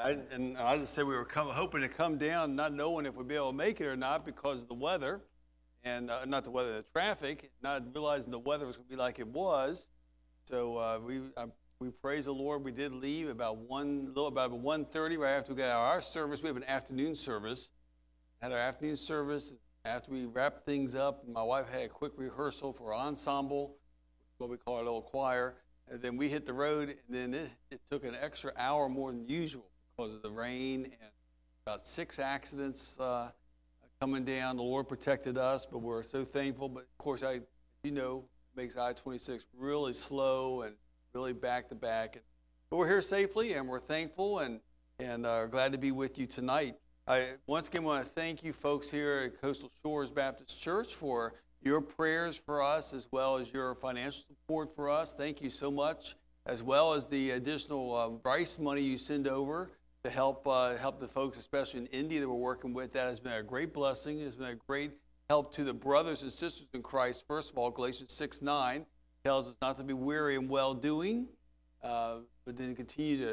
I just said we were hoping to come down, not knowing if we'd be able to make it or not because of the weather, and not the weather, the traffic, not realizing the weather was going to be like it was. So we praise the Lord. We did leave about 1:30 right after we got our service. We have an afternoon service. Had our afternoon service. After we wrapped things up, my wife had a quick rehearsal for our ensemble, what we call our little choir. And then we hit the road, and then it took an extra hour more than usual because of the rain and about 6 accidents coming down. The Lord protected us, but we're so thankful. But of course, makes I-26 really slow and really back to back. But we're here safely, and we're thankful and are glad to be with you tonight. I once again want to thank you folks here at Coastal Shores Baptist Church for your prayers for us as well as your financial support for us. Thank you so much, as well as the additional rice money you send over to help the folks, especially in India that we're working with. That has been a great blessing. It's been a great help to the brothers and sisters in Christ. First of all, Galatians 6:9 tells us not to be weary in well-doing, but then continue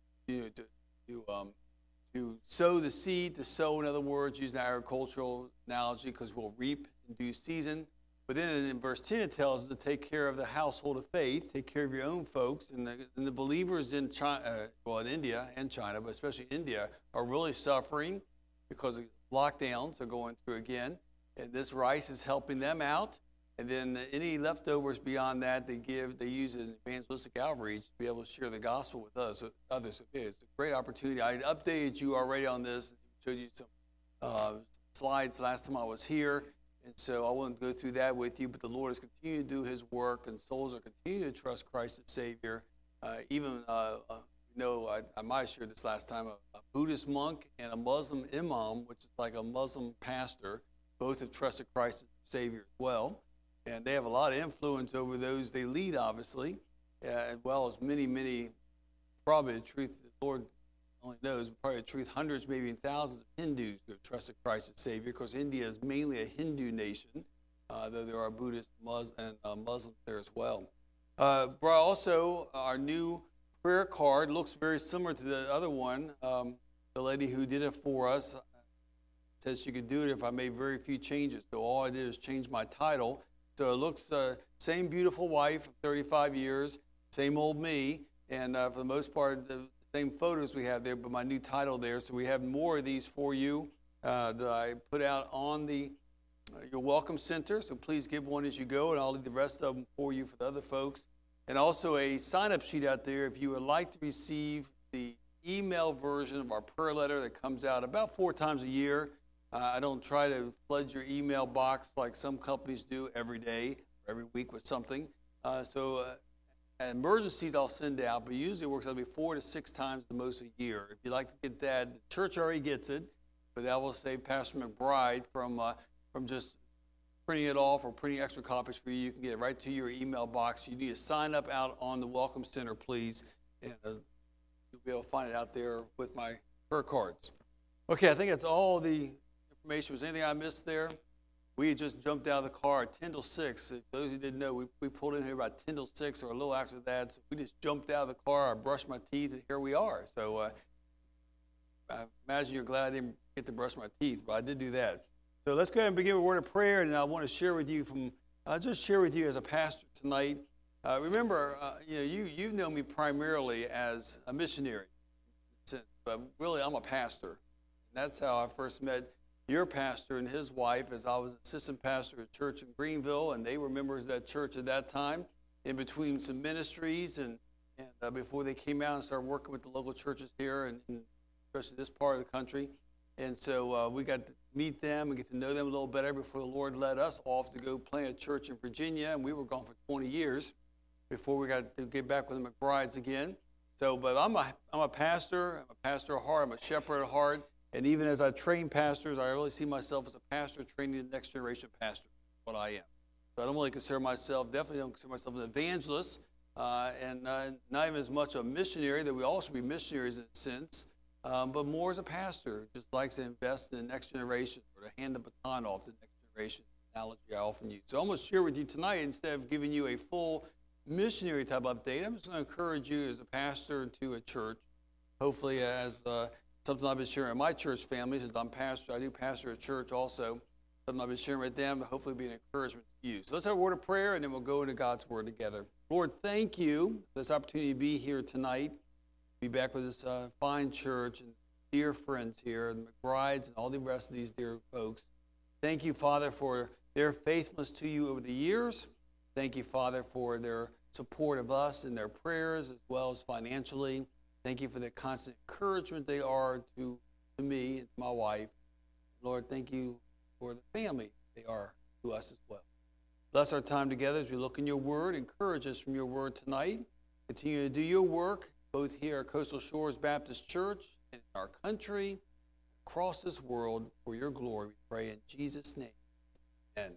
to sow the seed, to sow, in other words, using an agricultural analogy, because we'll reap in due season. But then in verse 10, it tells us to take care of the household of faith, take care of your own folks. And the believers in China, in India and China, but especially India, are really suffering because of lockdowns they're going through again. And this rice is helping them out. And then any leftovers beyond that, they use in evangelistic outreach to be able to share the gospel with others. It's a great opportunity. I updated you already on this, showed you some slides last time I was here, and so I won't go through that with you. But the Lord has continued to do His work, and souls are continuing to trust Christ as Savior. I might have shared this last time. A Buddhist monk and a Muslim imam, which is like a Muslim pastor, both have trusted Christ as Savior as well. And they have a lot of influence over those they lead, obviously, as well as many, probably the truth, the Lord only knows, but probably the truth, hundreds, maybe even thousands of Hindus who have trusted Christ as Savior, because India is mainly a Hindu nation, though there are Buddhists and Muslims there as well. Brought also our new prayer card. Looks very similar to the other one. The lady who did it for us said she could do it if I made very few changes. So all I did is change my title. So it looks same beautiful wife of 35 years, same old me, and for the most part, the same photos we have there, but my new title there. So we have more of these for you that I put out on your welcome center. So please give one as you go, and I'll leave the rest of them for you for the other folks. And also a sign-up sheet out there if you would like to receive the email version of our prayer letter that comes out about 4 times a year. I don't try to flood your email box like some companies do every day or every week with something. So emergencies I'll send out, but usually it works out to be 4 to 6 times the most a year. If you'd like to get that, the church already gets it, but that will save Pastor McBride from just printing it off or printing extra copies for you. You can get it right to your email box. You need to sign up out on the Welcome Center, please, and you'll be able to find it out there with my prayer cards. Okay, I think that's all the information. Was anything I missed there? We had just jumped out of the car at 10 till 6. Those who didn't know, we pulled in here about 10 till 6 or a little after that. So we just jumped out of the car. I brushed my teeth, and here we are. So I imagine you're glad I didn't get to brush my teeth, but I did do that. So let's go ahead and begin with a word of prayer, and I want to share with you just share with you as a pastor tonight. Remember, you know me primarily as a missionary, but really I'm a pastor. And that's how I first met your pastor and his wife, as I was assistant pastor at a church in Greenville, and they were members of that church at that time, in between some ministries, and before they came out and started working with the local churches here, and especially this part of the country. And so we got to meet them and get to know them a little better before the Lord led us off to go plant a church in Virginia, and we were gone for 20 years before we got to get back with the McBrides again. So, but I'm a pastor. I'm a pastor at heart. I'm a shepherd at heart. And even as I train pastors, I really see myself as a pastor training the next generation of pastors. What I am. So I don't really definitely don't consider myself an evangelist, and not even as much a missionary, that we all should be missionaries in a sense, but more as a pastor, just likes to invest in the next generation or to hand the baton off to the next generation, analogy I often use. So I'm going to share with you tonight, instead of giving you a full missionary type update, I'm just going to encourage you as a pastor to a church hopefully as something I've been sharing with my church family, since I'm pastor, I do pastor a church also, something I've been sharing with them, but hopefully be an encouragement to you. So let's have a word of prayer, and then we'll go into God's word together. Lord, thank you for this opportunity to be here tonight, be back with this fine church and dear friends here, and McBrides and all the rest of these dear folks. Thank you, Father, for their faithfulness to you over the years. Thank you, Father, for their support of us and their prayers as well as financially. Thank you for the constant encouragement they are to me and to my wife. Lord, thank you for the family they are to us as well. Bless our time together as we look in your word. Encourage us from your word tonight. Continue to do your work, both here at Coastal Shores Baptist Church and in our country, across this world, for your glory, we pray in Jesus' name. Amen.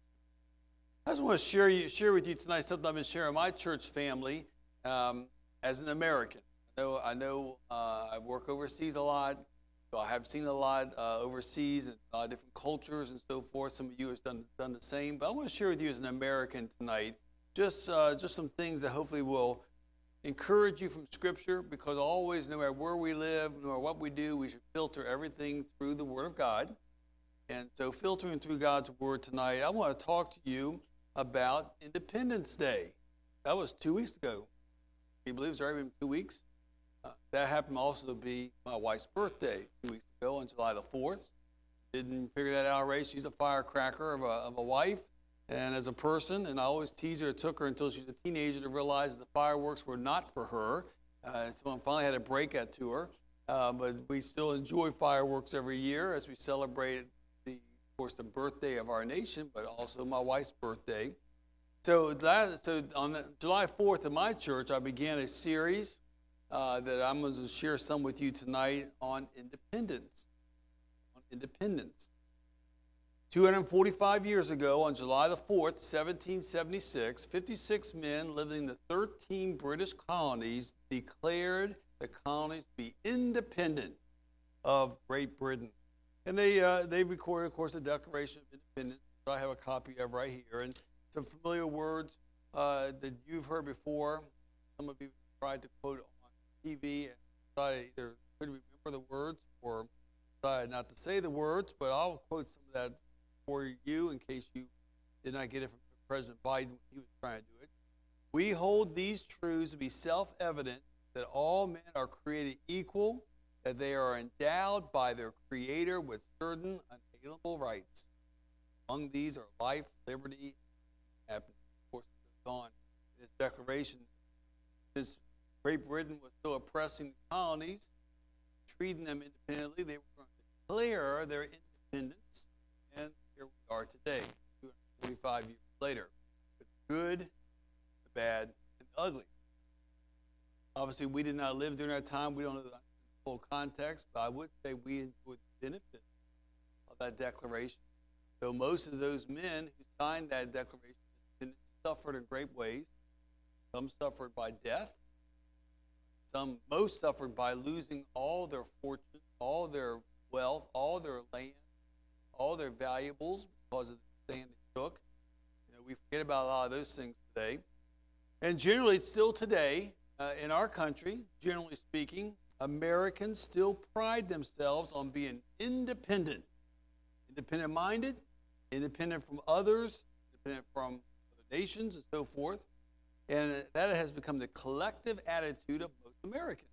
I just want to share with you tonight something I've been sharing with my church family as an American. I know I work overseas a lot, so I have seen a lot overseas and a lot of different cultures and so forth. Some of you have done the same, but I want to share with you as an American tonight just some things that hopefully will encourage you from Scripture, because always, no matter where we live, no matter what we do, we should filter everything through the Word of God. And so filtering through God's Word tonight, I want to talk to you about Independence Day. That was 2 weeks ago. Can you believe it's already been 2 weeks? That happened also to be my wife's birthday 2 weeks ago on July the 4th. Didn't figure that out right. She's a firecracker of a wife and as a person, and I always tease her. It took her until she was a teenager to realize that the fireworks were not for her. So I finally had to break that to her. But we still enjoy fireworks every year as we celebrate the birthday of our nation, but also my wife's birthday. So on July 4th in my church, I began a series that I'm going to share some with you tonight on independence. 245 years ago, on July the 4th, 1776, 56 men living in the 13 British colonies declared the colonies to be independent of Great Britain. And they recorded, of course, the Declaration of Independence, which I have a copy of right here, and some familiar words that you've heard before. Some of you tried to quote on TV and decided either couldn't remember the words or decided not to say the words, but I'll quote some of that for you in case you did not get it from President Biden when he was trying to do it. We hold these truths to be self-evident, that all men are created equal, that they are endowed by their Creator with certain unalienable rights. Among these are life, liberty, and happiness. Of course, it goes on in this declaration. Since Great Britain was still oppressing the colonies, treating them independently, they were going to declare their independence, and here we are today, 245 years later, with the good, the bad, and the ugly. Obviously, we did not live during that time. We don't know the full context, but I would say we enjoyed the benefit of that declaration. Though most of those men who signed that declaration suffered in great ways. Some suffered by death. Most suffered by losing all their fortune, all their wealth, all their land, all their valuables because of the stand they took. We forget about a lot of those things today. And generally, still today, in our country, generally speaking, Americans still pride themselves on being independent, independent-minded, independent from others, independent from other nations and so forth. And that has become the collective attitude of most Americans.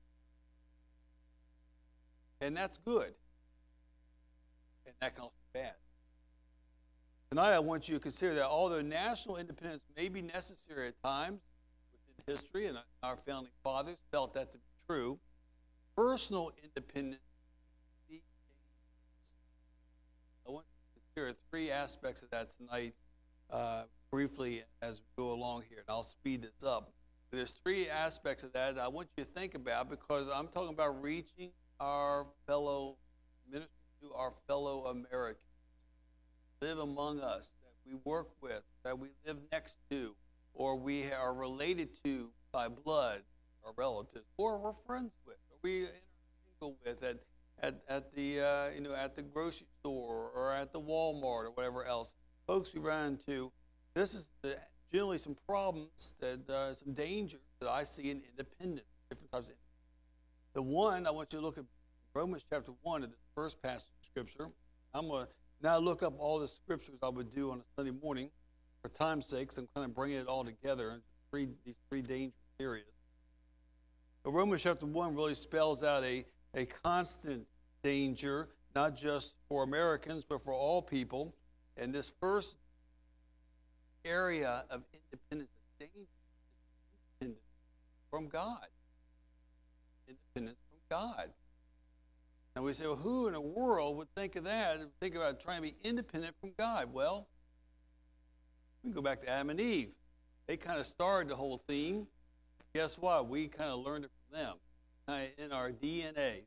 And that's good. And that can also be bad. Tonight I want you to consider that although national independence may be necessary at times within history, and our founding fathers felt that to be true, personal independence can be dangerous. I want you to consider three aspects of that tonight briefly as we go along here, and I'll speed this up. There's three aspects of that I want you to think about, because I'm talking about reaching our fellow ministers to our fellow Americans, live among us, that we work with, that we live next to, or we are related to by blood, our relatives, or we're friends with, or we intermingle with at the grocery store or at the Walmart or whatever else. Folks we run into. This is generally some problems, some dangers that I see in independence, different types of independence. The one, I want you to look at Romans chapter 1 of the first passage of Scripture. I'm going to now look up all the scriptures I would do on a Sunday morning. For time's sake, so I'm kind of bringing it all together and just read these three dangerous areas. But Romans chapter 1 really spells out a constant danger, not just for Americans, but for all people. And this first area of independence, danger, is independence from God. Independence from God. And we say, well, who in the world would think of that and think about trying to be independent from God? Well, we can go back to Adam and Eve. They kind of started the whole theme. Guess what? We kind of learned it from them. Kind of in our DNA,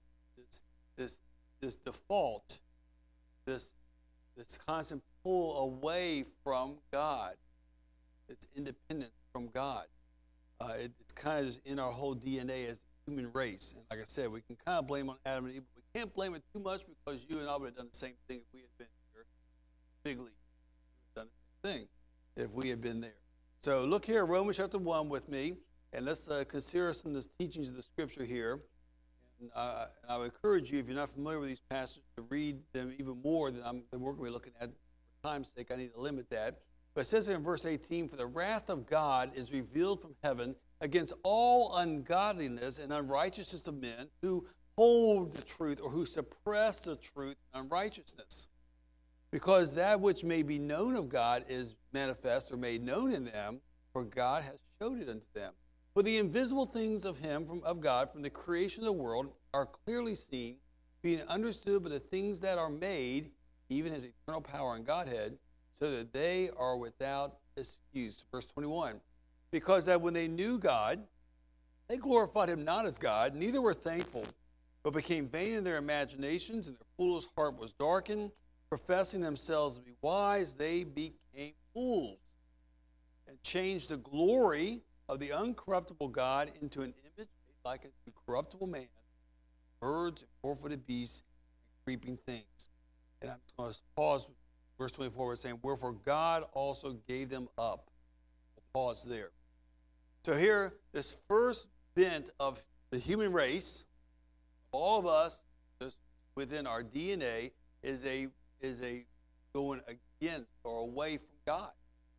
this default, this constant pull away from God. It's independence from God. It's kind of in our whole DNA as a human race. And like I said, we can kind of blame on Adam and Eve, but we can't blame it too much because you and I would have done the same thing if we had been here. Big league. We would have done the same thing if we had been there. So look here, Romans chapter 1 with me, and let's consider some of the teachings of the Scripture here. And I would encourage you, if you're not familiar with these passages, to read them even more than we're going to be looking at. For time's sake, I need to limit that. But it says in verse 18, "For the wrath of God is revealed from heaven against all ungodliness and unrighteousness of men who hold the truth or who suppress the truth in unrighteousness. Because that which may be known of God is manifest or made known in them, for God has showed it unto them. For the invisible things of him, of God, from the creation of the world, are clearly seen, being understood by the things that are made, even his eternal power and Godhead, so that they are without excuse." Verse 21, "Because that when they knew God, they glorified him not as God, neither were thankful, but became vain in their imaginations, and their foolish heart was darkened. Professing themselves to be wise, they became fools, and changed the glory of the uncorruptible God into an image made like a corruptible man, birds and four-footed beasts, and creeping things." And I'm going to pause with verse 24, where it's saying, "Wherefore God also gave them up." We'll pause there. So here, this first bent of the human race, all of us, just within our DNA, is a going against or away from God.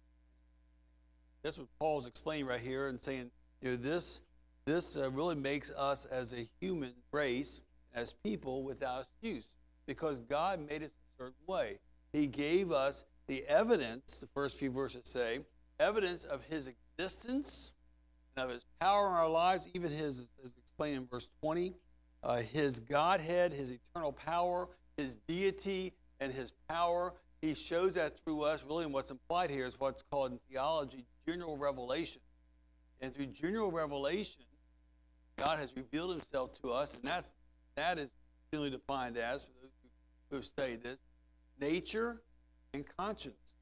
That's what Paul's explaining right here and saying, this really makes us as a human race, as people, without excuse, because God made us a certain way. He gave us the evidence, the first few verses say, evidence of his existence and of his power in our lives, even his, as explained in verse 20, his Godhead, his eternal power, his deity, and his power. He shows that through us. Really, and what's implied here is what's called in theology general revelation. And through general revelation, God has revealed himself to us, and that is generally defined as, for those who have studied this, nature and conscience.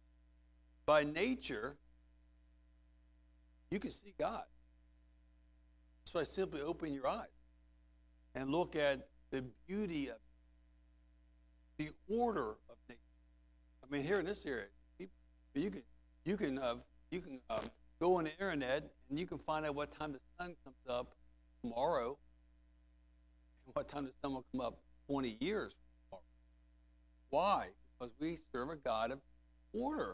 By nature, you can see God. Just by simply opening your eyes and look at the beauty of it, the order of nature. I mean, here in this area, you can go on the internet and you can find out what time the sun comes up tomorrow and what time the sun will come up 20 years from tomorrow. Why? Because we serve a God of order.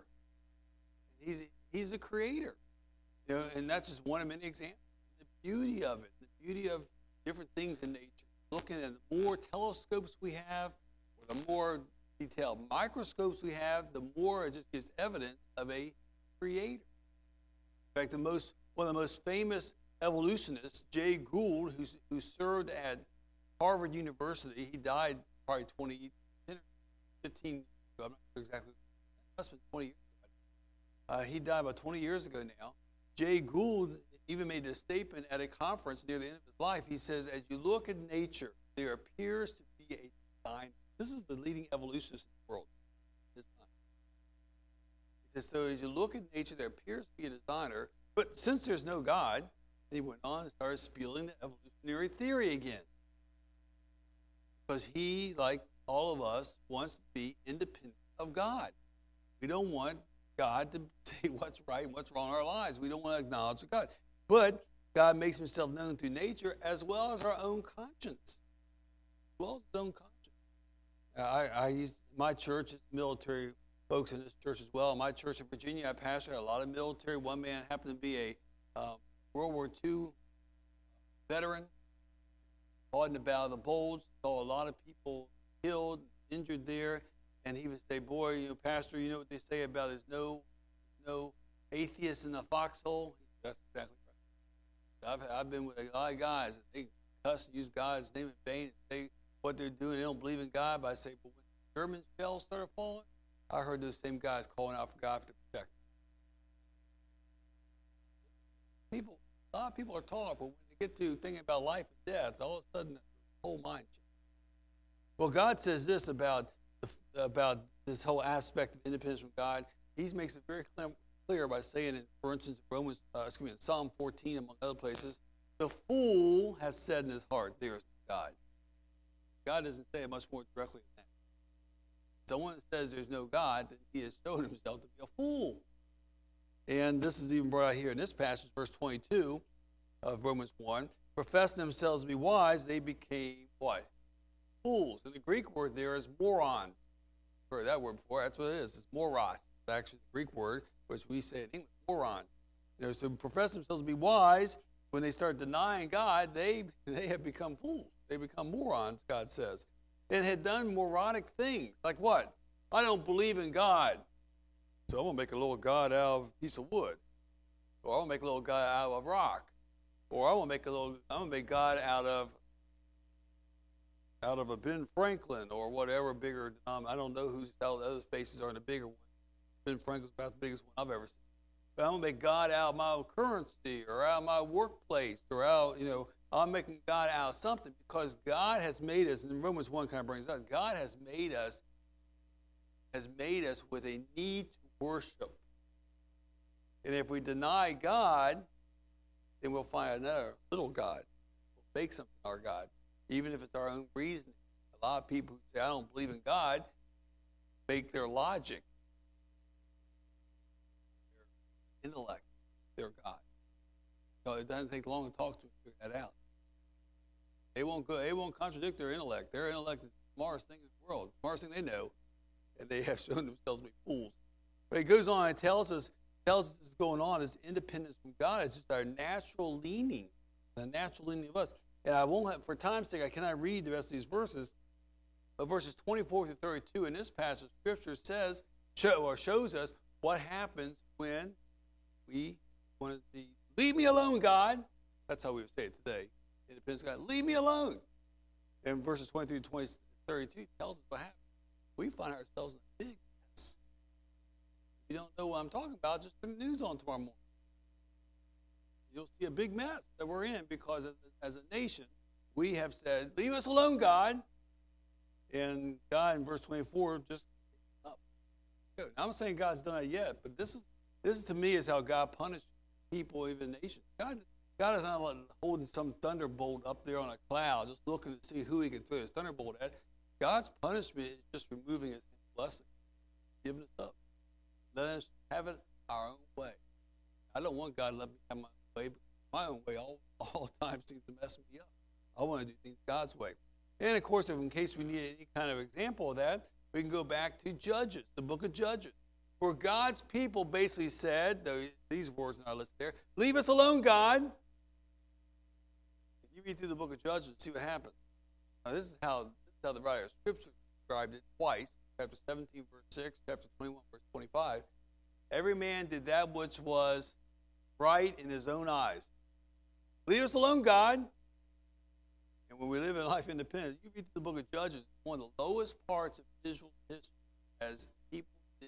He's a creator. And that's just one of many examples. The beauty of it, the beauty of different things in nature. Looking at the more telescopes we have, or the more detailed microscopes we have, the more it just gives evidence of a creator. In fact, one of the most famous evolutionists, Jay Gould, who served at Harvard University, he died probably 15 years ago. I'm not sure exactly. It must have been 20 years ago. He died about 20 years ago now. Jay Gould even made this statement at a conference near the end of his life. He says, "As you look at nature, there appears to be a design." This is the leading evolutionist in the world at this time. He says, "So as you look at nature, there appears to be a designer, but since there's no God," he went on and started spieling the evolutionary theory again. Because he, like all of us, wants to be independent of God. We don't want God to say what's right and what's wrong in our lives. We don't want to acknowledge God. But God makes himself known through nature as well as our own conscience. As well as his own conscience. I use my church, it's military folks in this church as well. In my church in Virginia, I pastored a lot of military. One man happened to be a World War II veteran, fought in the Battle of the Bulge, saw a lot of people killed, injured there, and he would say, boy, Pastor, you know what they say about there's no atheists in the foxhole? That's exactly right. I've been with a lot of guys, and they cuss and use God's name in vain and say what they're doing. They don't believe in God, but I say, but when the German shells started falling, I heard those same guys calling out for God to protect them. A lot of people are taught, but when they get to thinking about life and death, all of a sudden the whole mind changes. Well, God says this about this whole aspect of independence from God. He makes it very clear by saying, for instance, in Psalm 14, among other places, the fool has said in his heart, there is no God. God doesn't say it much more directly than that. Someone that says there's no God, then he has shown himself to be a fool. And this is even brought out here in this passage, verse 22 of Romans 1. Professing themselves to be wise, they became what? Fools. And the Greek word there is morons. I've heard that word before. That's what it is. It's moros. It's actually the Greek word, which we say in English, moron. So profess themselves to be wise. When they start denying God, they have become fools. They become morons, God says. And had done moronic things. Like what? I don't believe in God. So I'm going to make a little God out of a piece of wood. Or I'm going to make a little God out of a rock. Or I'm going to make God out of a Ben Franklin or whatever bigger. I don't know whose those faces are the bigger one. Ben Franklin's about the biggest one I've ever seen. But I'm going to make God out of my currency or out of my workplace or out, I'm making God out of something because God has made us, and Romans 1 kind of brings up, God has made us with a need to worship. And if we deny God, then we'll find another little God. We'll make something our God, even if it's our own reasoning. A lot of people who say, I don't believe in God, make their logic, their intellect, their God. So it doesn't take long to talk to them to figure that out. They won't contradict their intellect. Their intellect is the smartest thing in the world, the smartest thing they know, and they have shown themselves to be fools. But it goes on and tells us what's going on. This independence from God is just our natural leaning, the natural leaning of us. And I won't have, for time's sake, I cannot read the rest of these verses. But verses 24 through 32 in this passage, Scripture shows us what happens when we want to be, leave me alone, God. That's how we would say it today. Independence of God, leave me alone. And verses 23 to 32 tells us what happens. We find ourselves in a big mess. If you don't know what I'm talking about, just turn the news on tomorrow morning. You'll see a big mess that we're in because as a nation, we have said, leave us alone, God. And God in verse 24 just up. I'm not saying God's done it yet, but this is to me is how God punishes people, even nations. God is not holding some thunderbolt up there on a cloud, just looking to see who he can throw his thunderbolt at. God's punishment is just removing his blessing, giving us up. Let us have it our own way. I don't want God to let me have my own way, because my own way all time seems to mess me up. I want to do things God's way. And, of course, in case we need any kind of example of that, we can go back to Judges, the book of Judges, where God's people basically said, these words are not listed there, leave us alone, God. You read through the book of Judges and see what happens. Now, this is how the writer of Scripture described it twice, chapter 17, verse 6, chapter 21, verse 25. Every man did that which was right in his own eyes. Leave us alone, God. And when we live in life independent, you read the book of Judges, one of the lowest parts of Israel's history as people did.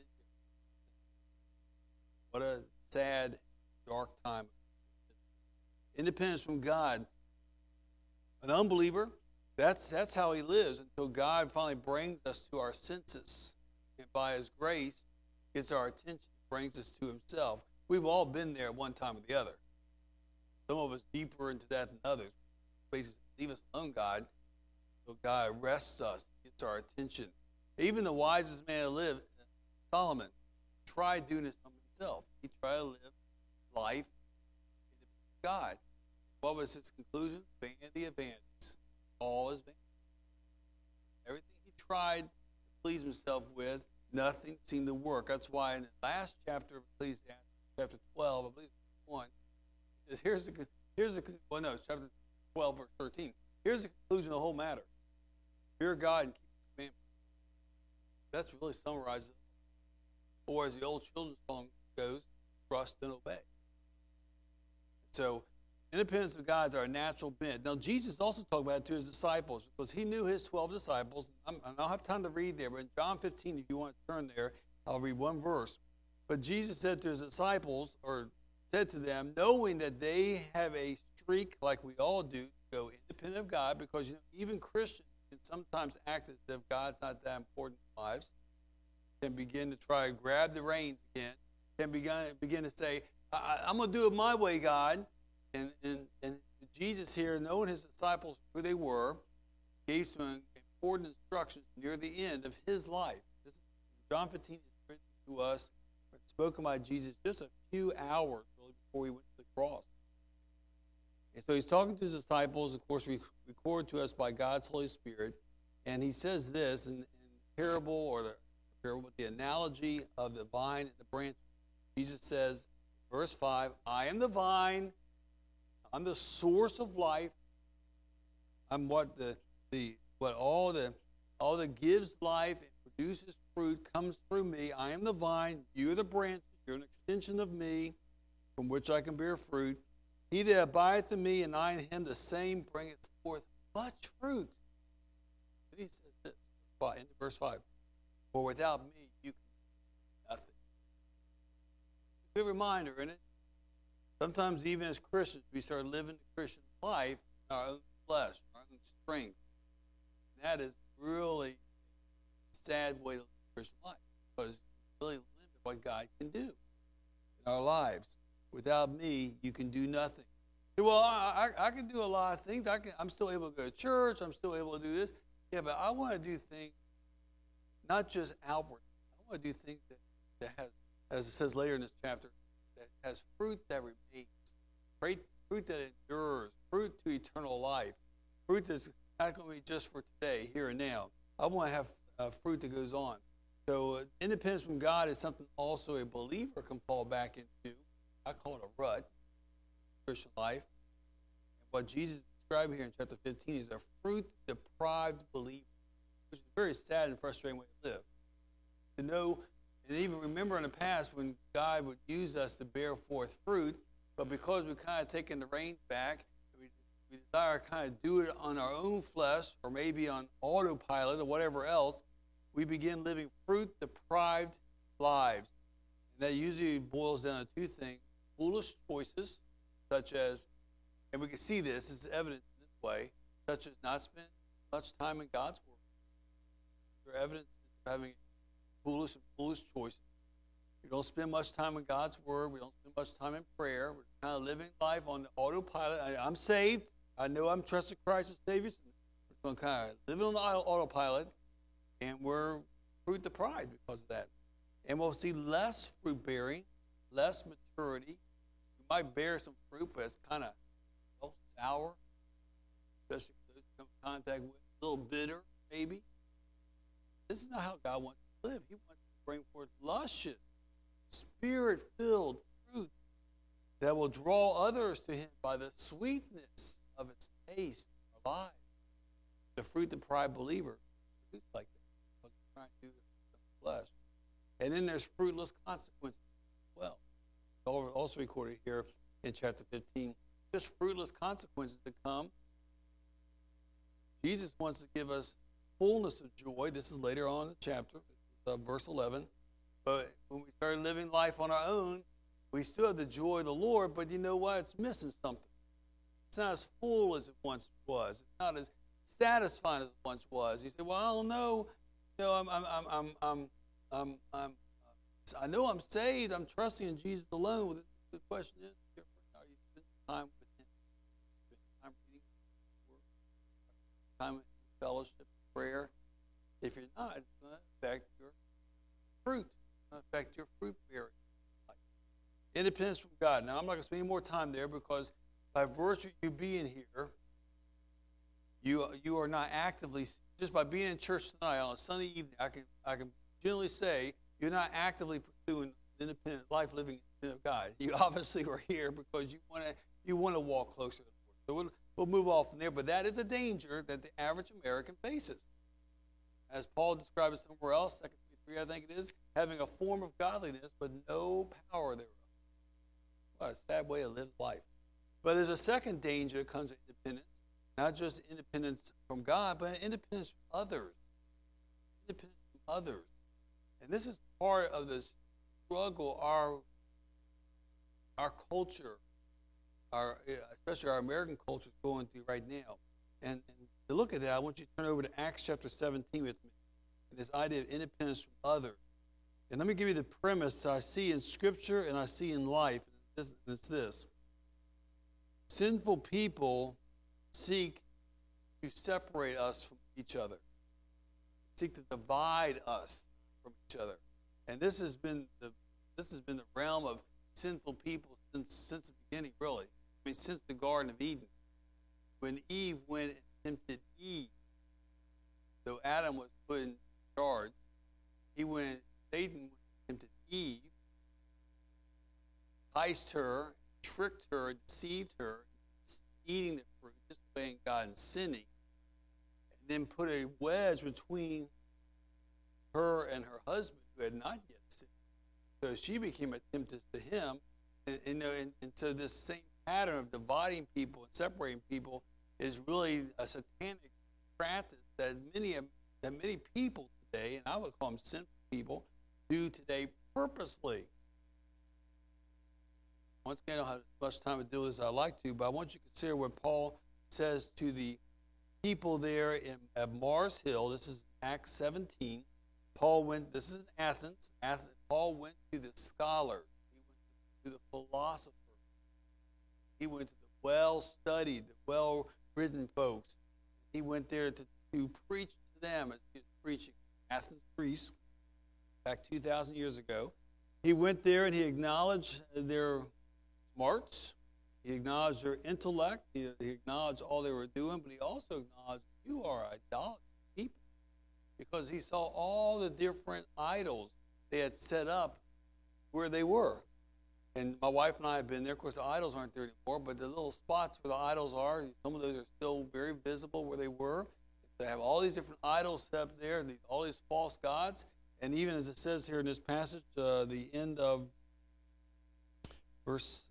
What a sad, dark time. Independence from God. An unbeliever, that's how he lives until God finally brings us to our senses. And by his grace, gets our attention, brings us to himself. We've all been there at one time or the other. Some of us deeper into that than others. Basically, leave us alone, God. So God arrests us, gets our attention. Even the wisest man that lived, Solomon, tried doing this on himself. He tried to live life in God. what was his conclusion? Vanity of vanities. All is vanity. Everything he tried to please himself with, nothing seemed to work. That's why in the last chapter of Ecclesiastes, chapter 12, I believe it's 1, it says, chapter 12, verse 13. Here's the conclusion of the whole matter. Fear God and keep his commandments. That's really summarizes it. Or as the old children's song goes, trust and obey. So, independence of God is our natural bent. Now, Jesus also talked about it to his disciples because he knew his 12 disciples. I don't have time to read there, but in John 15, if you want to turn there, I'll read one verse. But Jesus said to his disciples, or said to them, knowing that they have a streak like we all do, to go independent of God, because even Christians can sometimes act as if God's not that important in our lives, can begin to try to grab the reins again, can begin to say, I'm going to do it my way, God. And Jesus here, knowing his disciples who they were, gave some important instructions near the end of his life. John 15 is written to us, spoken by Jesus just a few hours really before he went to the cross. And so he's talking to his disciples, of course, recorded to us by God's Holy Spirit. And he says this in the parable, with the analogy of the vine and the branch. Jesus says, verse 5, I am the vine, I'm the source of life. I'm what all that gives life and produces fruit comes through me. I am the vine, you are the branches, you're an extension of me, from which I can bear fruit. He that abideth in me and I in him, the same bringeth forth much fruit. And he says this in verse 5. For without me, you can do nothing. Good reminder, isn't it? Sometimes even as Christians, we start living the Christian life in our own flesh, our own strength. And that is really a sad way to live the Christian life, because it's really limited what God can do in our lives. Without me, you can do nothing. Well, I can do a lot of things. I'm still able to go to church. I'm still able to do this. Yeah, but I want to do things not just outward. I want to do things that has, as it says later in this chapter, that has fruit that remains, fruit that endures, fruit to eternal life, fruit that's not going to be just for today, here and now. I want to have fruit that goes on. So independence from God is something also a believer can fall back into. I call it a rut, Christian life. And what Jesus described here in chapter 15 is a fruit-deprived believer, which is a very sad and frustrating way to live. To know and even remember in the past when God would use us to bear forth fruit, but because we've kind of taken the reins back, we desire to kind of do it on our own flesh or maybe on autopilot or whatever else, we begin living fruit-deprived lives. And that usually boils down to two things: foolish choices, such as, and we can see this is evident in this way, such as not spending much time in God's Word. There's evidence of having foolish choices. We don't spend much time in God's Word. We don't spend much time in prayer. We're kind of living life on the autopilot. I'm saved. I know I'm trusting Christ as Savior. So we're going to kind of live on the autopilot, and we're fruit deprived because of that. And we'll see less fruit bearing, less maturity. We might bear some fruit, but it's kind of sour, especially if those come in contact with, a little bitter, maybe. This is not how God wants to live. He wants to bring forth luscious, Spirit-filled fruit that will draw others to Him by the sweetness of its taste in our lives. The fruit-deprived believer produces like that, because we're trying to do it in the flesh. And then there's fruitless consequences as well. It's also recorded here in chapter 15. Just fruitless consequences that come. Jesus wants to give us fullness of joy. This is later on in the chapter, verse 11. But when we start living life on our own, we still have the joy of the Lord, but you know what? It's missing something. It's not as full as it once was. It's not as satisfying as it once was. You say, well, I don't know. You know, I know I'm saved. I'm trusting in Jesus alone. Well, the question is, are you spending time with Him? Spending time reading His Word? Time in fellowship, prayer? If you're not, it's going to affect your fruit. It's going to affect your fruit bearing. Independence from God. Now, I'm not going to spend any more time there because by virtue of you being here, you are not actively, just by being in church tonight on a Sunday evening, I can generally say you're not actively pursuing independent life, living independent of God. You obviously are here because you want to walk closer to the Lord. So we'll move off from there, but that is a danger that the average American faces. As Paul described it somewhere else, 2 Timothy 3, I think it is, having a form of godliness, but no power thereof. What a sad way to live life. But there's a second danger that comes with independence, not just independence from God, but independence from others. Independence from others. And this is part of the struggle our culture, especially our American culture, is going through right now. And to look at that, I want you to turn over to Acts chapter 17 with me. And this idea of independence from others. And let me give you the premise I see in Scripture and I see in life. And it's this. Sinful people seek to separate us from each other. Seek to divide us from each other. And this has been the realm of sinful people since the beginning, really. I mean, since the Garden of Eden. When Eve went and tempted Eve, though Adam was put in charge, Satan went and tempted Eve, enticed her, tricked her, deceived her, eating the fruit, disobeying God and sinning, and then put a wedge between her and her husband who had not yet sinned. So she became a temptress to him. And so this same pattern of dividing people and separating people is really a satanic practice that many people today, and I would call them sinful people, do today purposely. Once again, I don't have as much time to deal with this as I'd like to, but I want you to consider what Paul says to the people there at Mars Hill. This is Acts 17. This is in Athens. Paul went to the scholars. He went to the philosophers. He went to the well-studied, the well-written folks. He went there to preach to them as he was preaching in Athens, Greece, back 2,000 years ago. He went there and he acknowledged their smarts. He acknowledged their intellect. He acknowledged all they were doing, but he also acknowledged you are idolatrous people, because he saw all the different idols they had set up where they were. And my wife and I have been there. Of course, the idols aren't there anymore, but the little spots where the idols are, some of those are still very visible where they were. They have all these different idols set up there, all these false gods. And even as it says here in this passage, the end of verse,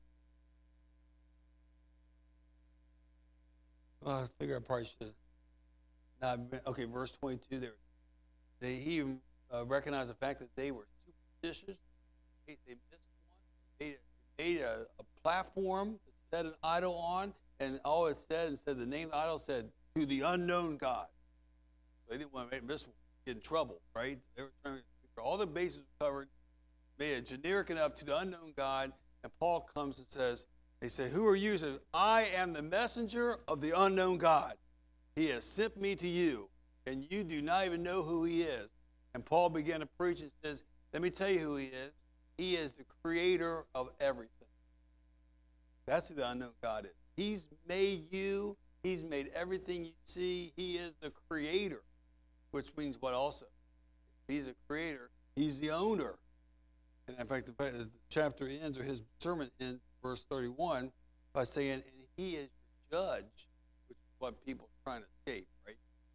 I figure I probably should. Okay, verse 22 there. He even recognized the fact that they were superstitious. In case they missed one, they made a platform to set an idol on, and all it said, the name of the idol said, to the unknown God. So they didn't want to miss one, get in trouble, right? They were trying to make sure all the bases were covered, made it generic enough to the unknown God, and Paul comes and says, they say, who are you? He says, I am the messenger of the unknown God. He has sent me to you, and you do not even know who he is. And Paul began to preach and says, let me tell you who he is. He is the creator of everything. That's who the unknown God is. He's made you. He's made everything you see. He is the creator, which means what also? If he's a creator, he's the owner. And in fact, the chapter ends, or his sermon ends, verse 31, by saying, and he is your judge, which is what people are trying to escape, right?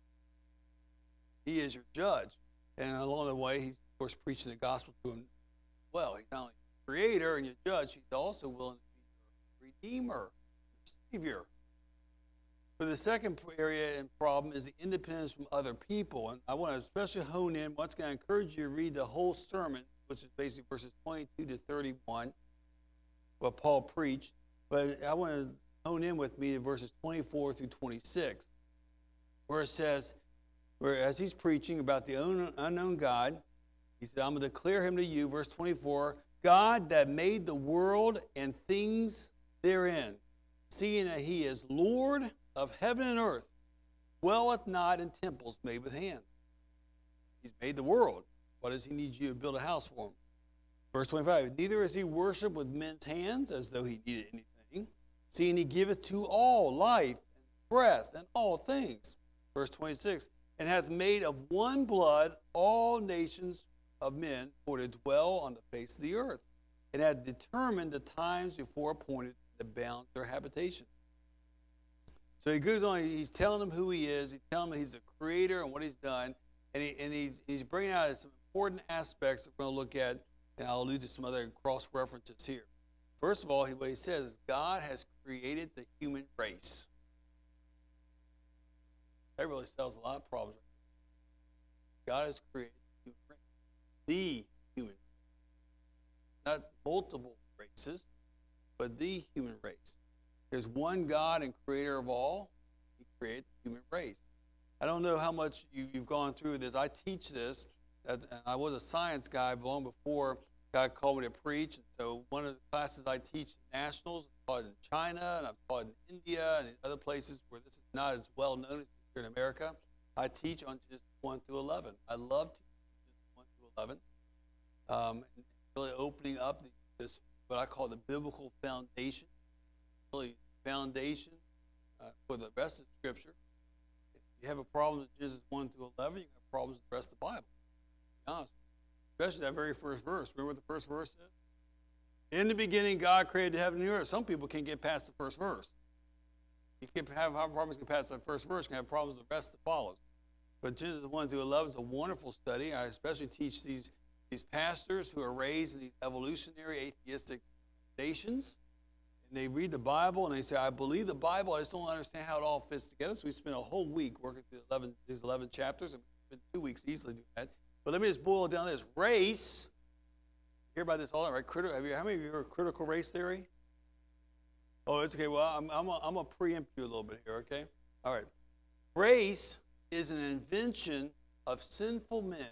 He is your judge. And along the way, he's, of course, preaching the gospel to him. Well, he's not only your creator and your judge, he's also willing to be your redeemer, your savior. But the second area and problem is the independence from other people. And I want to especially hone in. Once again, I encourage you to read the whole sermon, which is basically verses 22 to 31, what Paul preached. But I want to hone in with me to verses 24 through 26, where it says, where as he's preaching about the unknown God, he said, I'm going to declare him to you, verse 24, God that made the world and things therein, seeing that he is Lord of heaven and earth, dwelleth not in temples made with hands. He's made the world. What does he need you to build a house for him? Verse 25, neither is he worshipped with men's hands as though he needed anything, seeing he giveth to all life and breath and all things. Verse 26, and hath made of one blood all nations of men for to dwell on the face of the earth, and hath determined the times before appointed, the bounds of their habitation. So he goes on, he's telling them who he is, he's telling them he's a creator and what he's done, and he's bringing out some important aspects that we're going to look at, and I'll allude to some other cross-references here. First of all, what he says is God has created the human race. That really solves a lot of problems. God has created the human race. The human race. Not multiple races, but the human race. There's one God and creator of all. He created the human race. I don't know how much you've gone through this. I teach this. I was a science guy long before God called me to preach. And so one of the classes I teach at Nationals, I've taught in China, and I've taught in India, and in other places where this is not as well known as here in America. I teach on Genesis 1 through 11. I love teaching Genesis 1 through 11. And really opening up this, what I call the biblical foundation, really foundation for the rest of the Scripture. If you have a problem with Genesis 1 through 11, you have problems with the rest of the Bible. To be honest. Especially that very first verse. Remember what the first verse said? In the beginning, God created heaven and earth. Some people can't get past the first verse. You can have problems get past that first verse. You can have problems with the rest that follows. But Genesis 1 through 11 is a wonderful study. I especially teach these pastors who are raised in these evolutionary atheistic nations. And they read the Bible and they say, I believe the Bible, I just don't understand how it all fits together. So we spent a whole week working through these 11 chapters. And we spent 2 weeks easily doing that. But let me just boil it down to this. Race, you hear about this all the time, right? How many of you heard critical race theory? Oh, it's okay. Well, I'm going to preempt you a little bit here, okay? All right. Race is an invention of sinful men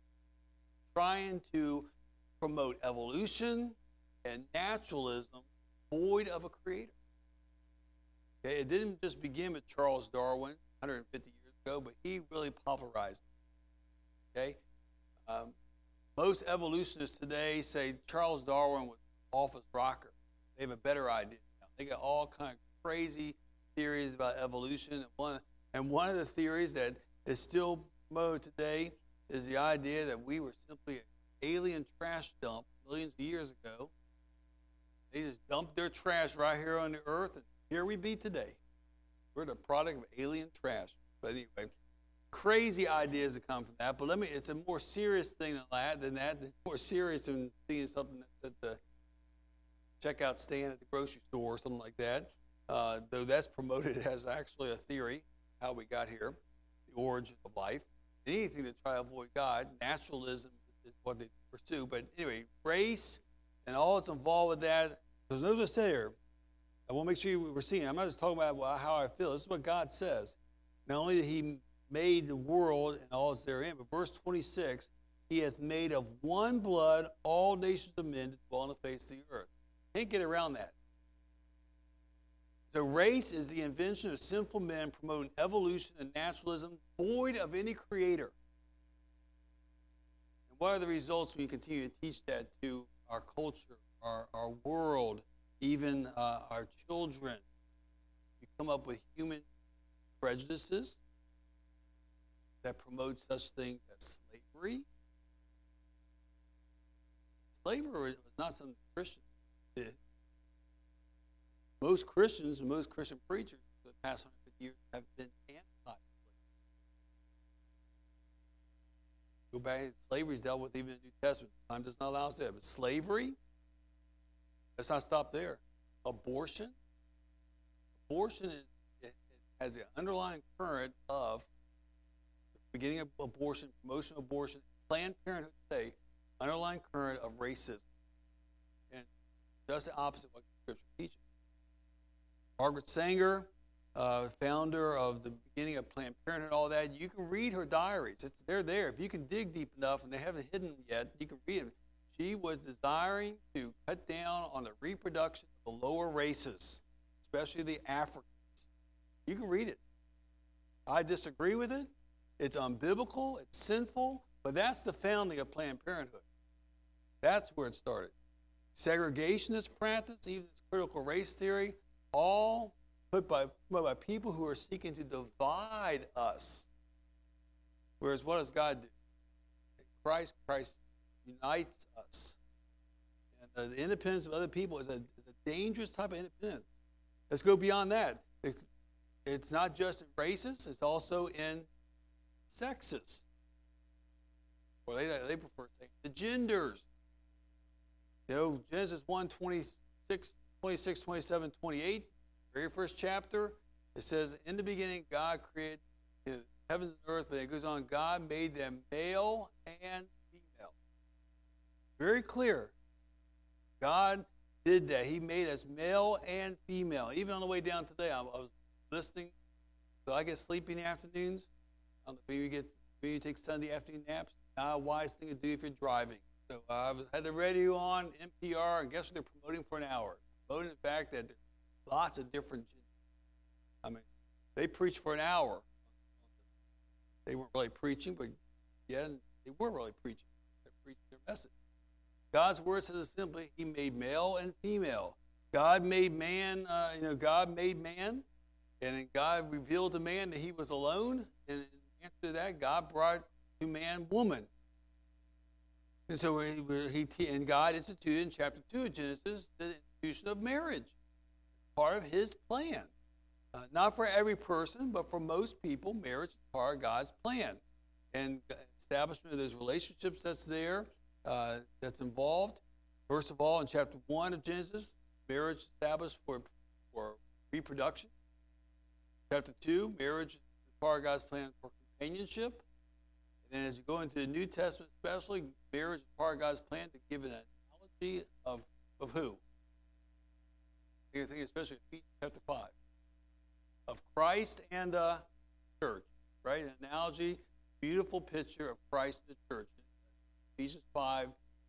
trying to promote evolution and naturalism void of a creator. Okay? It didn't just begin with Charles Darwin 150 years ago, but he really popularized it. Okay? Most evolutionists today say Charles Darwin was an office rocker. They have a better idea now. They got all kind of crazy theories about evolution. And one of the theories that is still promoted today is the idea that we were simply an alien trash dump millions of years ago. They just dumped their trash right here on the earth, and here we be today. We're the product of alien trash. But anyway, crazy ideas that come from that. But it's a more serious thing than that. It's more serious than seeing something that's at the checkout stand at the grocery store or something like that. Though that's promoted as actually a theory, how we got here, the origin of life. Anything to try to avoid God, naturalism is what they pursue. But anyway, race and all that's involved with that. Because those are said here. I want to make sure we're seeing. I'm not just talking about how I feel. This is what God says. Not only did He made the world and all that's therein, but verse 26, He hath made of one blood all nations of men to dwell on the face of the earth. Can't get around that. So race is the invention of sinful men promoting evolution and naturalism, void of any creator. And what are the results when you continue to teach that to our culture, our world, even our children? You come up with human prejudices that promote such things as slavery. Slavery was not something Christians did. Most Christians and most Christian preachers for the past 150 years have been anti-slavery. Go back, slavery is dealt with even in the New Testament. Time does not allow us to have. But slavery, let's not stop there. Abortion has the underlying current of the beginning of abortion, promotion of abortion, Planned Parenthood today, underlying current of racism. And just the opposite of what Scripture teaches. Margaret Sanger, founder of the beginning of Planned Parenthood, all that, you can read her diaries. They're there. If you can dig deep enough, and they haven't hidden them yet, you can read them. She was desiring to cut down on the reproduction of the lower races, especially the Africans. You can read it. I disagree with it. It's unbiblical. It's sinful. But that's the founding of Planned Parenthood. That's where it started. Segregationist practice, even this critical race theory, all put by people who are seeking to divide us. Whereas what does God do? Christ unites us. And the independence of other people is a dangerous type of independence. Let's go beyond that. It's not just in races, it's also in sexes. Or they prefer saying the genders. Genesis 1, 26, 27, 28, very first chapter, it says, in the beginning, God created the heavens and earth, but it goes on, God made them male and female. Very clear. God did that. He made us male and female. Even on the way down today, I was listening. So I get sleepy in the afternoons. Maybe you take Sunday afternoon naps. Not a wise thing to do if you're driving. So I had the radio on, NPR, and guess what they're promoting for an hour? Promoting the fact that there's lots of different genders. They preached for an hour. They weren't really preaching, but yeah, they were really preaching. They preached their message. God's word says simply, He made male and female. God made man. God made man, and God revealed to man that he was alone. And in answer to that, God brought to man woman. And so and God instituted in chapter 2 of Genesis the institution of marriage, part of His plan. Not for every person, but for most people, marriage is part of God's plan. And establishment of those relationships that's there, that's involved. First of all, in chapter 1 of Genesis, marriage established for reproduction. Chapter 2, marriage is part of God's plan for companionship. And then as you go into the New Testament especially, marriage is part of God's plan to give an analogy of who? You think especially Ephesians chapter 5. Of Christ and the church, right? An analogy, beautiful picture of Christ and the church. Ephesians 5,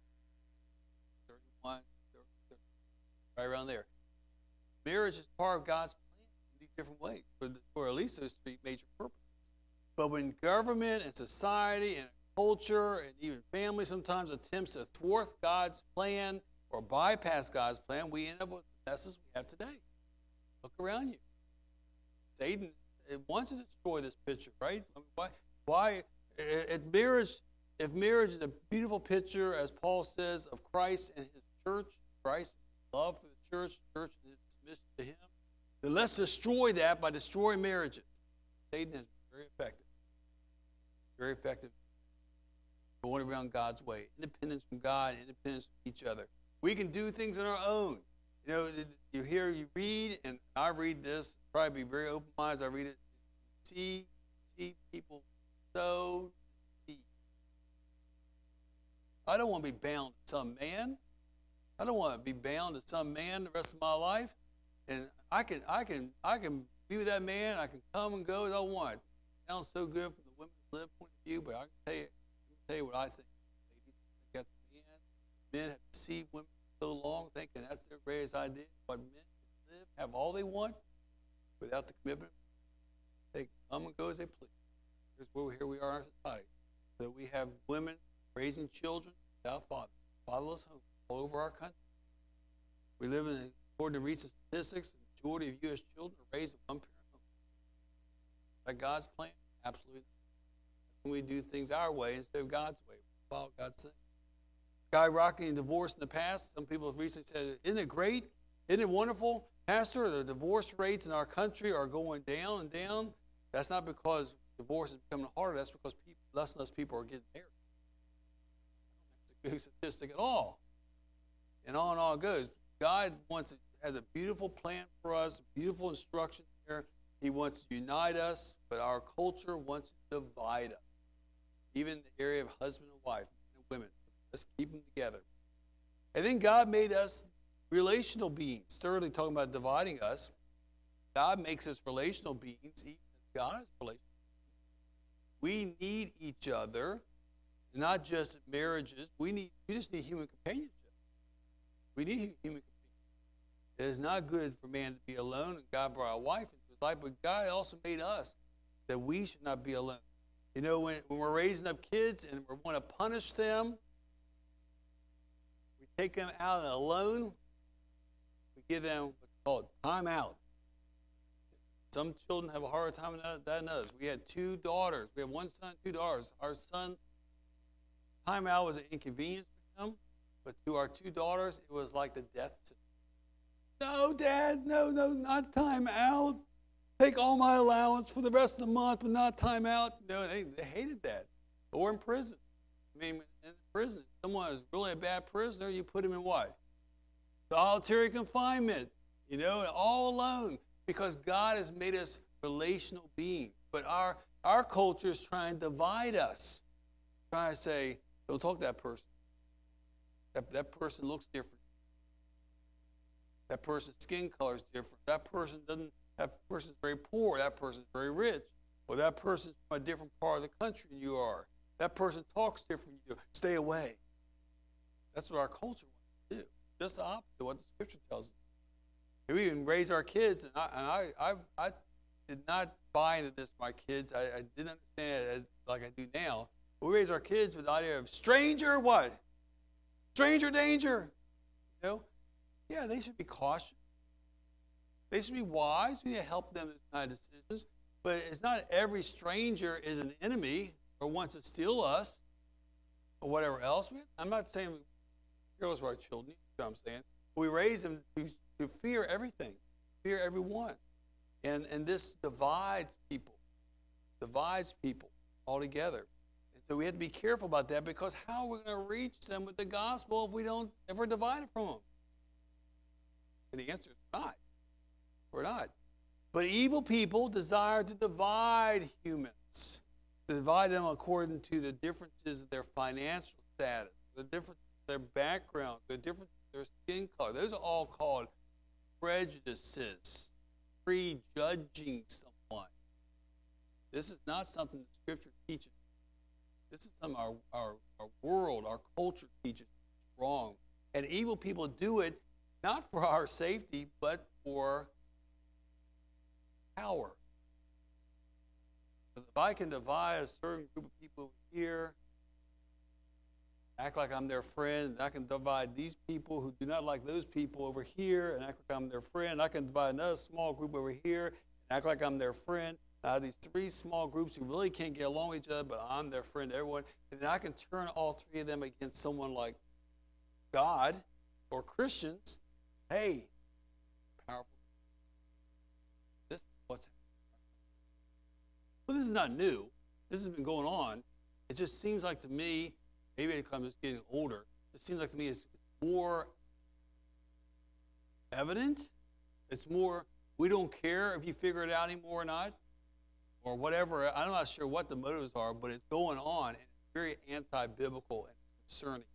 31, 30, right around there. Marriage is part of God's plan in these different ways, for at least those three major purposes. But when government and society and culture and even family sometimes attempts to thwart God's plan or bypass God's plan, we end up with the messes we have today. Look around you. Satan wants to destroy this picture, right? Why? If marriage is a beautiful picture, as Paul says, of Christ and His church, Christ's love for the church and His submission to Him, then let's destroy that by destroying marriages. Satan has been very effective. Very effective. Going around God's way. Independence from God, independence from each other. We can do things on our own. You read, and I read this, probably be very open-minded as I read it. See people so deceived. I don't want to be bound to some man. I don't want to be bound to some man the rest of my life. And I can be with that man. I can come and go as I want. It sounds so good from the women's lib point of view, but I can tell you what I think. Ladies, that's men have deceived women so long, thinking that's their greatest idea. But men can live, have all they want without the commitment. They can come and go as they please. Here we are in our society. So we have women raising children without fathers, fatherless homes all over our country. We live in, according to recent statistics, the majority of U.S. children are raised in one-parent homes. Is that God's plan? Absolutely. When we do things our way instead of God's way, we follow God's thing. Skyrocketing divorce in the past. Some people have recently said, isn't it great? Isn't it wonderful? Pastor, the divorce rates in our country are going down and down. That's not because divorce is becoming harder. That's because less and less people are getting married. That's a good statistic at all. And on it goes. God has a beautiful plan for us, beautiful instruction there. He wants to unite us, but our culture wants to divide us. Even in the area of husband and wife, men and women. Let's keep them together. And then God made us relational beings. Thirdly, talking about dividing us, God makes us relational beings, even as God is relational. We need each other, not just marriages. We just need human companionship. We need human companionship. It is not good for man to be alone, and God brought a wife into his life, but God also made us that we should not be alone. When we're raising up kids and we want to punish them, we take them out alone. We give them what's call it time out. Some children have a harder time than others. We had 2 daughters. We had 1 son, 2 daughters. Our son, time out was an inconvenience for him, but to our 2 daughters, it was like the death sentence. No, Dad, no, not time out. Take all my allowance for the rest of the month, but not time out. No, they hated that. Or in prison. I mean, in prison, if someone is really a bad prisoner, you put him in what? Solitary confinement, all alone. Because God has made us relational beings. But our culture is trying to divide us. Trying to say, don't talk to that person. That person looks different. That person's skin color is different. That person's very poor. That person's very rich. Or that person's from a different part of the country than you are. That person talks different than you. Stay away. That's what our culture wants to do. Just the opposite of what the Scripture tells us. We even raise our kids, and I did not buy into this for my kids. I didn't understand it like I do now. But we raise our kids with the idea of stranger what? Stranger danger. Yeah, they should be cautious. They should be wise. We need to help them in this kind of decisions. But it's not every stranger is an enemy or wants to steal us or whatever else. I'm not saying we careless with our children. You know what I'm saying? We raise them to fear everything, fear everyone. And this divides people altogether. And so we have to be careful about that, because how are we going to reach them with the gospel if we're divided from them? And the answer is not. We're not. But evil people desire to divide humans, to divide them according to the differences of their financial status, the difference of their background, the difference of their skin color. Those are all called prejudices, prejudging someone. This is not something the Scripture teaches. This is something our world, our culture teaches wrong. And evil people do it not for our safety, but for power. Because if I can divide a certain group of people here, act like I'm their friend, and I can divide these people who do not like those people over here, and act like I'm their friend. I can divide another small group over here, and act like I'm their friend. Out of these 3 small groups who really can't get along with each other, but I'm their friend to everyone. And then I can turn all 3 of them against someone like God or Christians. Hey, powerful. This is what's happening. Well, this is not new. This has been going on. It just seems like to me, maybe I'm just getting older, it seems like to me it's more evident. It's more, we don't care if you figure it out anymore or not, or whatever. I'm not sure what the motives are, but it's going on, and it's very anti-biblical and concerning.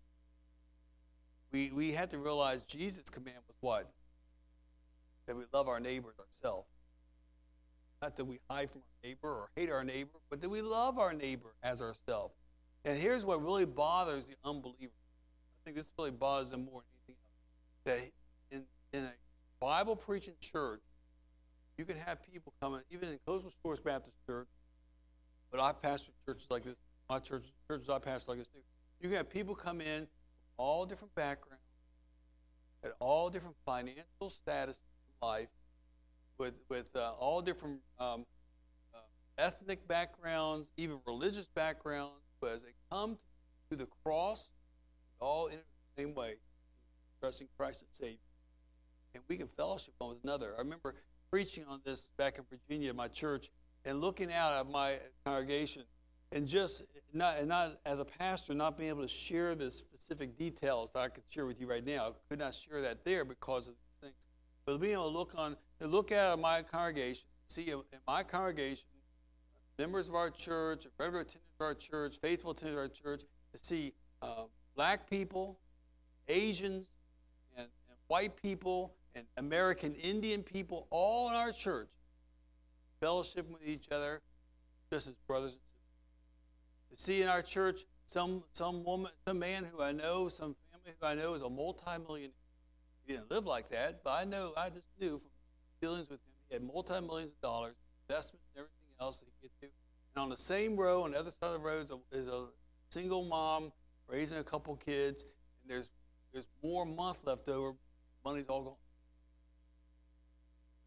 We have to realize Jesus' command was what? That we love our neighbors ourselves. Not that we hide from our neighbor or hate our neighbor, but that we love our neighbor as ourselves. And here's what really bothers the unbeliever. I think this really bothers them more than anything else. That in a Bible-preaching church, you can have people coming, even in Coastal Shores Baptist Church, but I've pastored churches like this, my churches I pastor like this too. You can have people come in from all different backgrounds, at all different financial status in life, with all different ethnic backgrounds, even religious backgrounds. But as they come to the cross, all in the same way, trusting Christ as Savior. And we can fellowship one with another. I remember preaching on this back in Virginia at my church, and looking out at my congregation, and just not as a pastor, not being able to share the specific details that I could share with you right now. I could not share that there because of these things. But being able to look out at my congregation, see in my congregation, members of our church, regular attendants of our church, faithful attendants of our church, to see black people, Asians, and white people, and American Indian people, all in our church, fellowshipping with each other, just as brothers and sisters. To see in our church some woman, some man who I know, some family who I know is a multi-millionaire. He didn't live like that, but I just knew from dealings with him, he had multi-millions of dollars, investments and everything else that he could do. And on the same row, on the other side of the road, is a single mom raising a couple kids, and there's more month left over. Money's all gone.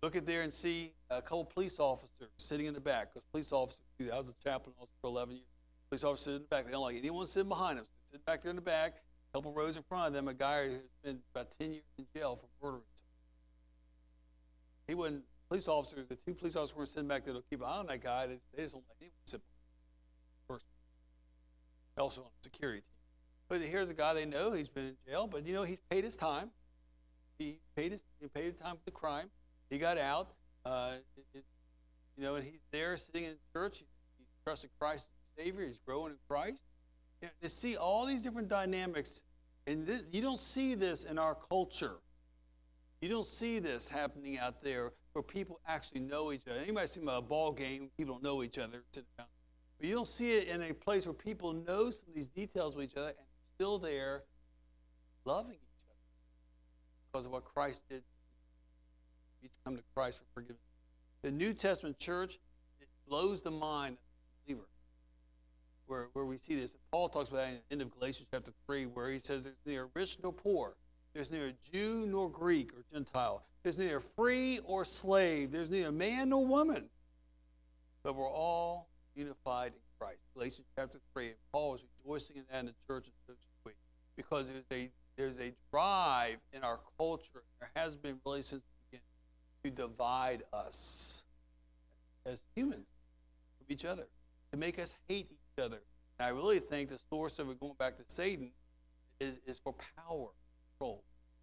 Look at there and see a couple police officers sitting in the back, because police officers do that. I was a chaplain also for 11 years. Police officers sit in the back. They don't like anyone sitting behind them. So they sit back there in the back, a couple rows in front of them, a guy who's been about 10 years in jail for murdering someone. He wouldn't, police officers, the two police officers weren't sitting back there to keep an eye on that guy. They just don't let anyone sit behind him. First, also on the security team. But here's a guy they know, he's been in jail, but he's paid his time. He paid his time for the crime. He got out, and he's there sitting in church. He trusted Christ as Savior. He's growing in Christ. To see all these different dynamics, and you don't see this in our culture. You don't see this happening out there where people actually know each other. Anybody see a ball game, people don't know each other. But you don't see it in a place where people know some of these details with each other and are still there loving each other because of what Christ did. You come to Christ for forgiveness. The New Testament church, it blows the mind of the believer. Where we see this. Paul talks about that in the end of Galatians chapter 3, where he says there's neither rich nor poor. There's neither Jew nor Greek or Gentile. There's neither free or slave. There's neither man nor woman. But we're all unified in Christ. Galatians chapter 3. And Paul is rejoicing in that in the church in such a way. Because there's a drive in our culture, there has been really since the beginning, to divide us as humans from each other, to make us hate each other. And I really think the source of it, going back to Satan, is for power, control.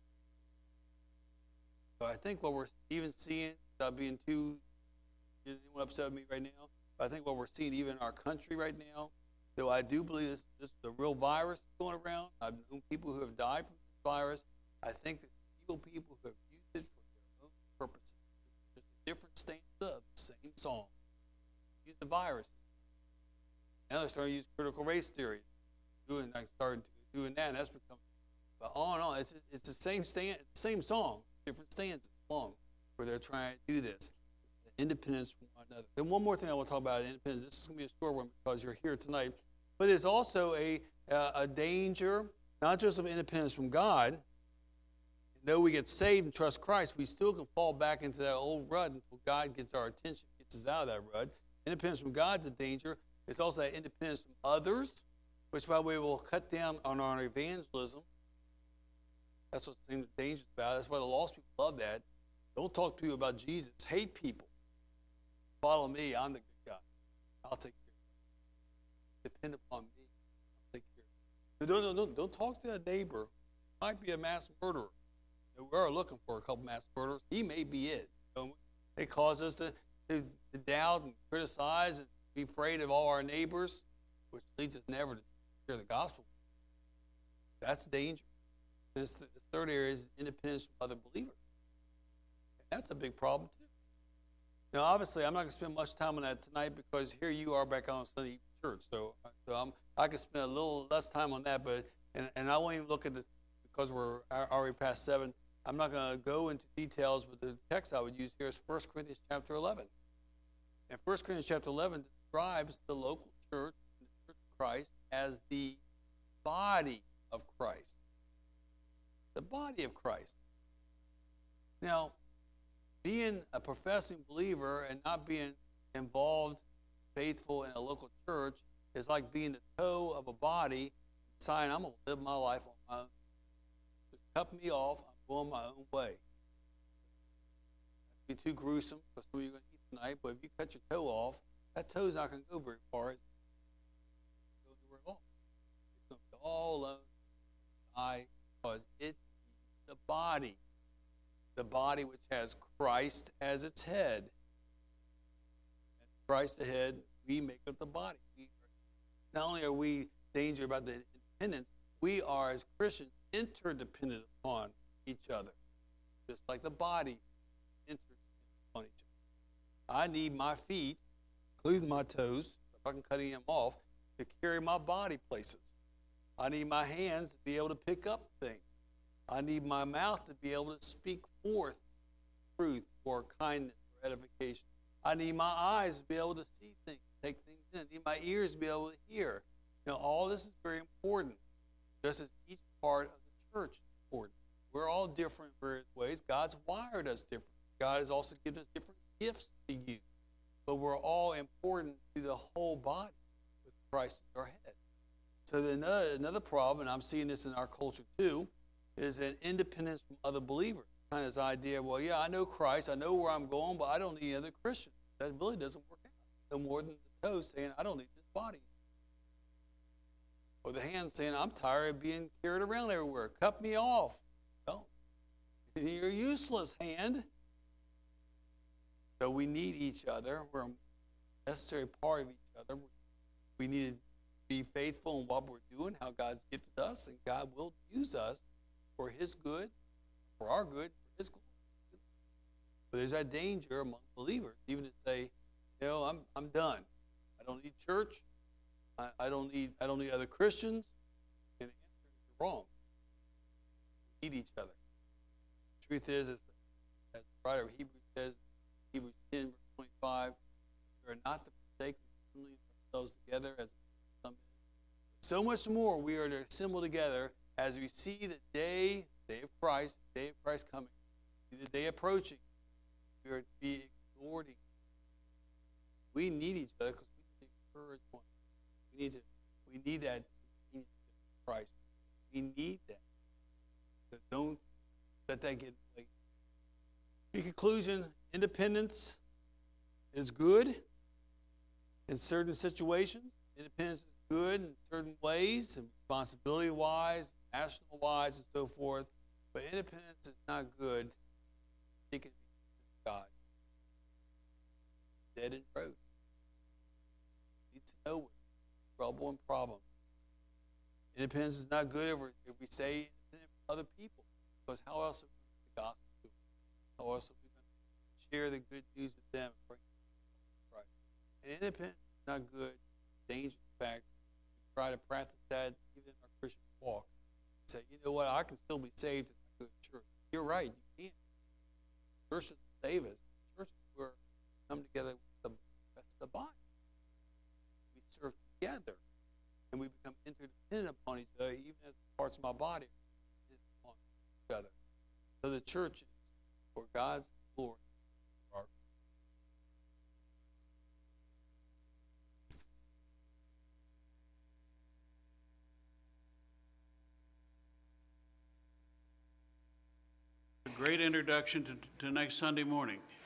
So I think what we're even seeing, without being too anyone upset with me right now, but I think what we're seeing even in our country right now, though I do believe this is a real virus going around. I've known people who have died from this virus. I think there's evil people who have used it for their own purposes. There's a different stanza of the same song. Use the virus. Now they're starting to use critical race theory. I started doing that, and that's become, but on and on. It's the same song, different stanzas long, where they're trying to do this. Independence from one another. Then one more thing I want to talk about independence. This is going to be a short one because you're here tonight. But there's also a danger, not just of independence from God. Though we get saved and trust Christ, we still can fall back into that old rut until God gets our attention, gets us out of that rut. Independence from God's a danger. It's also that independence from others, which, by the way, will cut down on our evangelism. That's what the danger is about. That's why the lost people love that. Don't talk to people about Jesus. Hate people. Follow me. I'm the good guy. I'll take care of you. Depend upon me. I'll take care of you. Don't talk to a neighbor. Might be a mass murderer. We're looking for a couple mass murderers. He may be it. They cause us to doubt and criticize and be afraid of all our neighbors, which leads us never to share the gospel. That's danger. The third area is independence from other believers. And that's a big problem, too. Now, obviously, I'm not going to spend much time on that tonight because here you are back on Sunday church. So I can spend a little less time on that, and I won't even look at this because we're already past 7. I'm not going to go into details, but the text I would use here is 1 Corinthians chapter 11. And 1 Corinthians chapter 11 describes the local church, the church of Christ, as the body of Christ. The body of Christ. Now, being a professing believer and not being involved, faithful in a local church is like being the toe of a body, saying, I'm going to live my life on my own. Just cut me off, I'm going my own way. It'd be too gruesome because some of you are going to eat tonight, but if you cut your toe off, that toe's not going to go very far. It's not going to go anywhere at all. It's going to be all alone, die, because it's the body. The body which has Christ as its head. And Christ the head, we make up the body. Not only are we danger about the independence, we are as Christians interdependent upon each other. Just like the body interdependent upon each other. I need my feet, including my toes, if I can cut them off, to carry my body places. I need my hands to be able to pick up things. I need my mouth to be able to speak forth truth or kindness or edification. I need my eyes to be able to see things, take things in. I need my ears to be able to hear. All this is very important, just as each part of the church is important. We're all different in various ways. God's wired us different. God has also given us different gifts to use. But we're all important to the whole body with Christ as our head. So another problem, and I'm seeing this in our culture too, is an independence from other believers. Kind of this idea, well, yeah, I know Christ, I know where I'm going, but I don't need other Christians. That really doesn't work out. No more than the toe saying, I don't need this body. Or the hand saying, I'm tired of being carried around everywhere. Cut me off. Don't. You're useless, hand. So we need each other. We're a necessary part of each other. We need to be faithful in what we're doing, how God's gifted us, and God will use us for His good, for our good, for His glory. But there's that danger among believers, even to say, I'm done. I don't need church. I don't need other Christians. And the answer is wrong. We need each other. The truth is, as the writer of Hebrews says, Hebrews 10, verse 25, we are not to forsake the assembling of ourselves together as some. So much more we are to assemble together as we see the day of Christ coming, the day approaching. We are to be exhorting. We need each other because we need to encourage one. We need that in Christ. We need that. So don't let that get late. In conclusion, independence is good in certain situations. Independence is good in certain ways, responsibility-wise, national-wise, and so forth. But independence is not good. It can be God. Dead end road. Need to know it. Trouble and problem. Independence is not good if we stay independent from other people, because how else are we going to the gospel to them? How else are we going to share the good news with them and bring them to Christ? And independence is not good. Dangerous fact. We try to practice that even in our Christian walk. Say, you know what? I can still be saved if I go to church. You're right. You can't. Church doesn't save us. Church is where we come together with the rest of the body. We serve together, and we become interdependent upon each other, even as parts of my body are dependent upon each other. So the church is for God's glory. A great introduction to next Sunday morning.